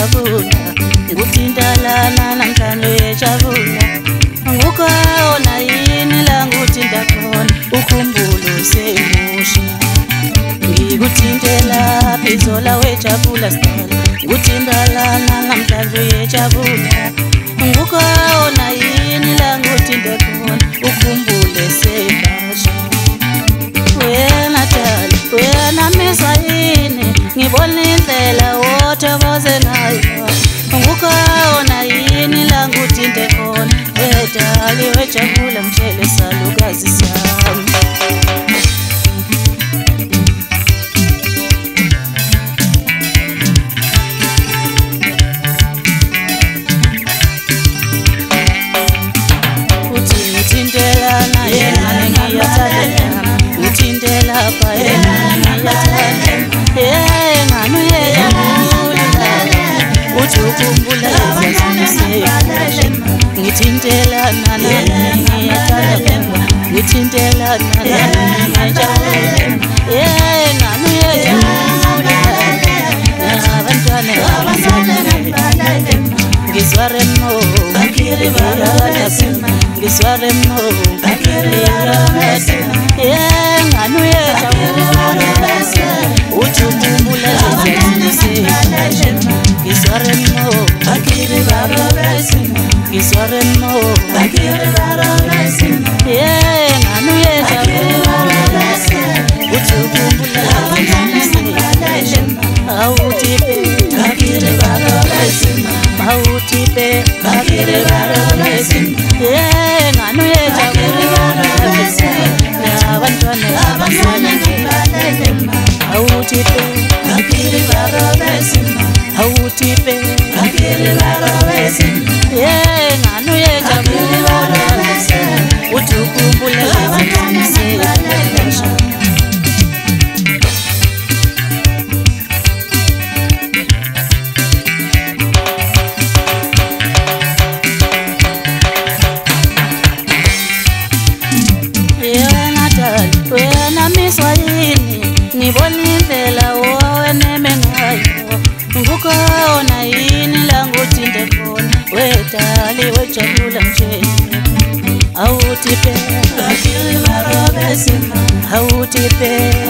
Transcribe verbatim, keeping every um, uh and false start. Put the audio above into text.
wejabula ngutindalana namhlanje wejabula ngukhona yini la nguthinta khona ukhumbulo semusha ngikuthintela phizola wejabula stala ngutindalana namhlanje wejabula ngukhona yini la nguthinta khona ukhumbule sebasha wena tali wena misa yini ngibona indlela wothokoze ngayo ngukhona yini la ngutinte khona wedali wejabula mtshele salukazi sami uthi ngithintelana yena ngiyathanda ngithintela pha yena ngiyathanda hey ngani uyejabula uthi ukhumbula izazimse ngithintelana nami ngiyathanda ngithintelana nami ngiyajabula hey ngani uyejabula abantwana abantwana ngisware mo bakiri balasima ngisware mo bakiri balasima hey ngani uyejabula uthi ukhumbula izazimse ngisware mo bakiri balasima ngisware mo bakiri balasima hey ngani uyejabula uthi ukhumbula izazimse awuthi bakiri balasima awuthi bakiri balasima hey ngani uyejabula abantwana abantwana awuthi bakiri balasima awuthi bakiri balasima hey ngani uyejabula uthi ukhumbula izazimse wena miswa yini ngibona indlela woweneme ngayo ngukhona yini la nguthinte khona wedali wejabula mtshele awuthi bakiri balasima awuthi